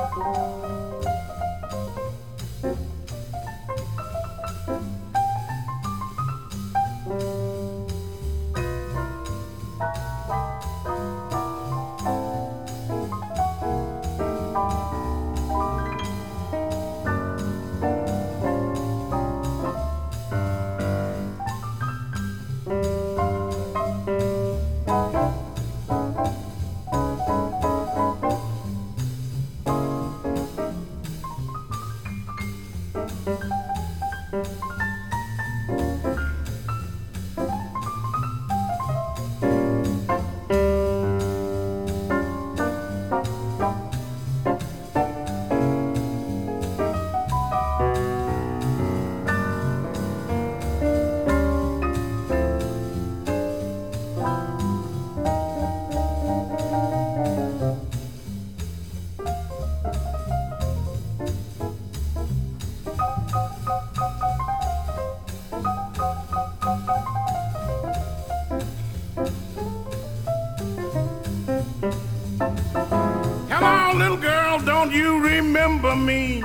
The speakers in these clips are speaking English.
Hello, little girl, don't you remember me?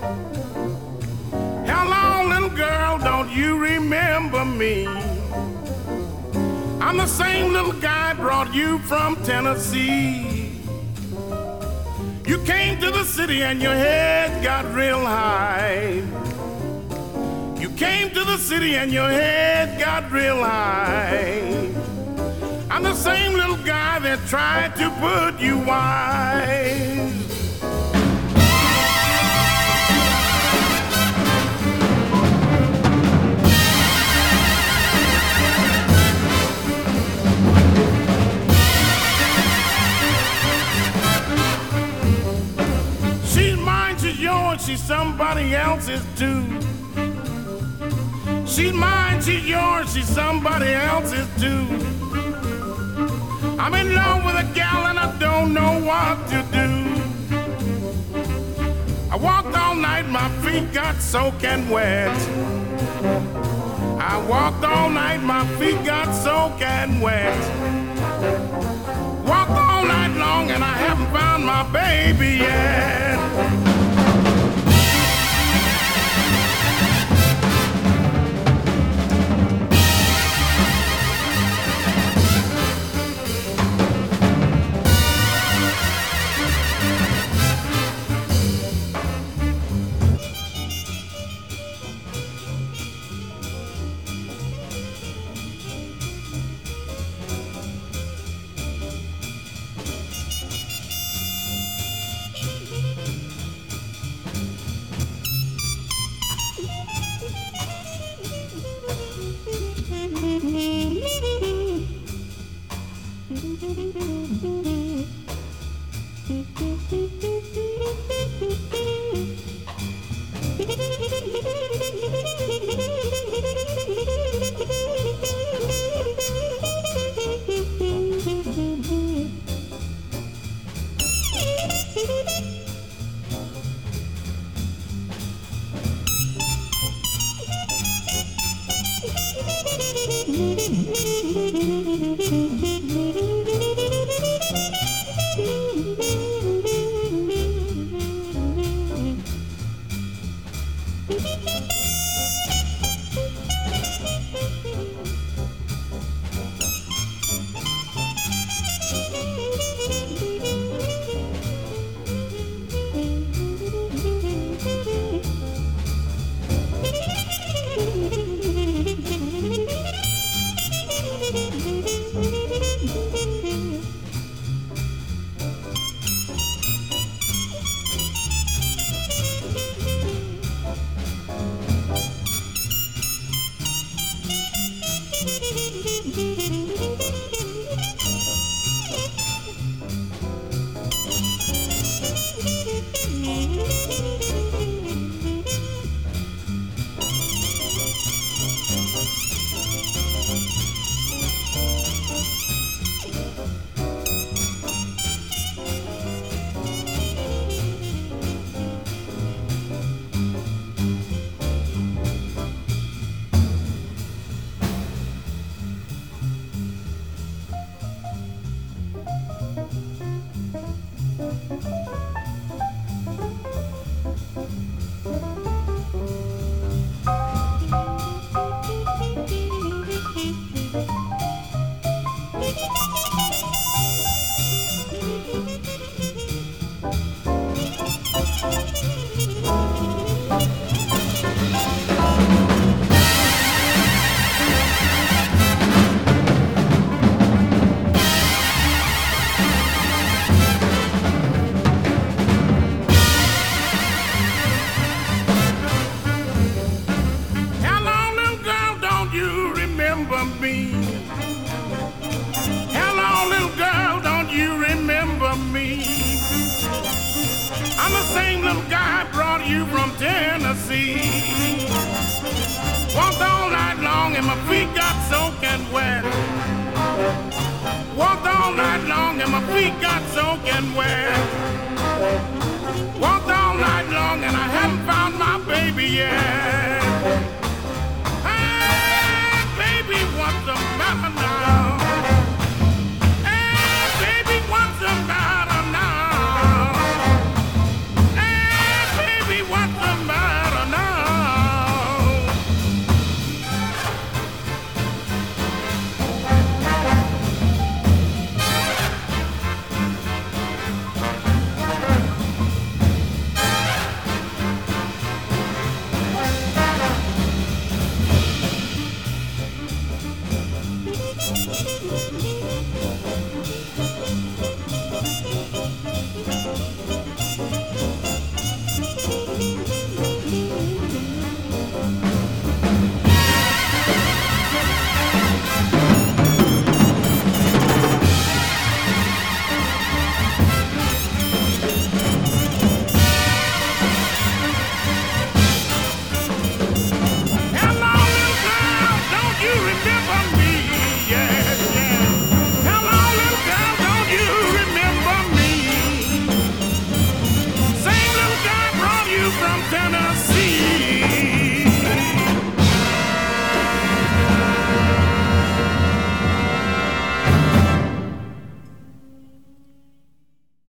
Hello, little girl, don't you remember me? I'm the same little guy brought you from Tennessee. You came to the city and your head got real high. You came to the city and your head got real high. I'm the same little guy that tried to put you wise. She's mine, she's yours, she's somebody else's too. She's mine, she's yours, she's somebody else's too. I'm in love with a gal and I don't know what to do. I walked all night, my feet got soaking wet. I walked all night, my feet got soaking wet. Walked all night long and I haven't found my baby yet. you from Tennessee. Walked all night long and my feet got soaking wet. Walked all night long and my feet got soaking wet. Walked all night long and I haven't found my baby yet.